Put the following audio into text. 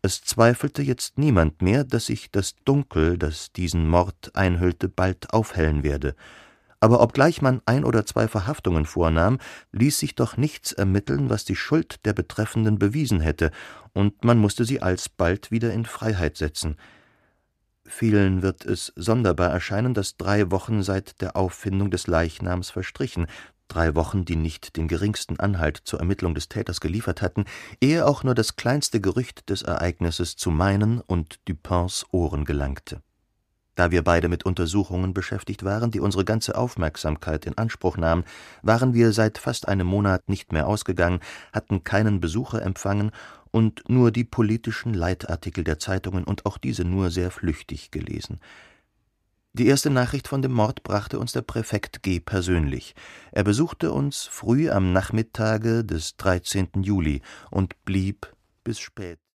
Es zweifelte jetzt niemand mehr, dass sich das Dunkel, das diesen Mord einhüllte, bald aufhellen werde. Aber obgleich man 1 oder 2 Verhaftungen vornahm, ließ sich doch nichts ermitteln, was die Schuld der Betreffenden bewiesen hätte, und man mußte sie alsbald wieder in Freiheit setzen. Vielen wird es sonderbar erscheinen, dass 3 Wochen seit der Auffindung des Leichnams verstrichen, 3 Wochen, die nicht den geringsten Anhalt zur Ermittlung des Täters geliefert hatten, ehe auch nur das kleinste Gerücht des Ereignisses zu meinen und Dupins Ohren gelangte. Da wir beide mit Untersuchungen beschäftigt waren, die unsere ganze Aufmerksamkeit in Anspruch nahmen, waren wir seit fast einem Monat nicht mehr ausgegangen, hatten keinen Besucher empfangen und nur die politischen Leitartikel der Zeitungen und auch diese nur sehr flüchtig gelesen. Die erste Nachricht von dem Mord brachte uns der Präfekt G. persönlich. Er besuchte uns früh am Nachmittage des 13. Juli und blieb bis spät.